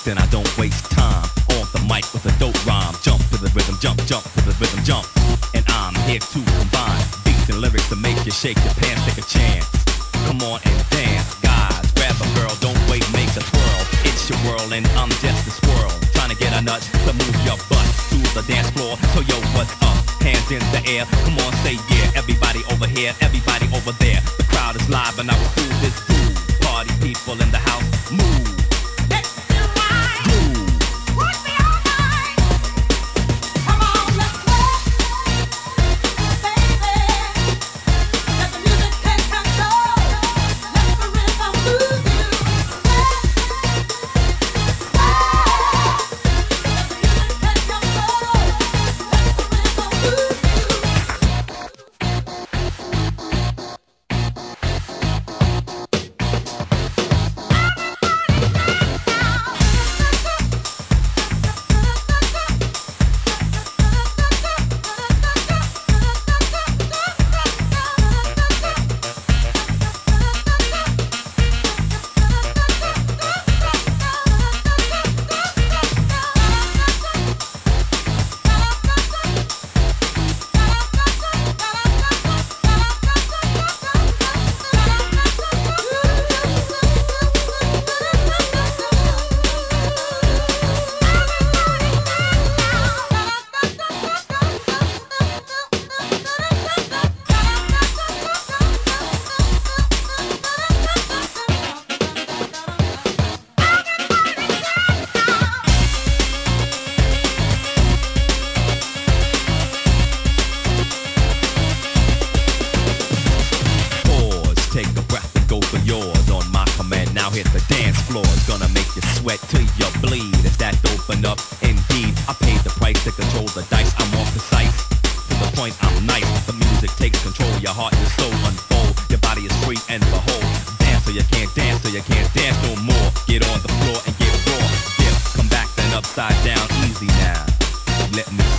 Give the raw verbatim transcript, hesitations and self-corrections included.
then I don't waste time. Off the mic with a dope rhyme. Jump to the rhythm, jump, jump to the rhythm, jump. And I'm here to combine beats and lyrics to make you shake your pants, take a chance. Come on and dance, guys. Grab a girl, don't wait, make a twirl. It's your world and I'm just a squirrel. Trying to get a nut to move your butt to the dance floor. So yo, what's up? Hands in the air. Come on, say yeah. Everybody over here, everybody over there. The crowd is live and I will do this groove. Party people in the house, move. Till you bleed, is that open up? Indeed, I paid the price to control the dice. I'm off the sight. To the point, I'm nice. The music takes control. Your heart and your soul unfold. Your body is free and behold. Dance so you can't dance, so you can't dance no more. Get on the floor and get raw. Dip, come back then upside down. Easy now. Let me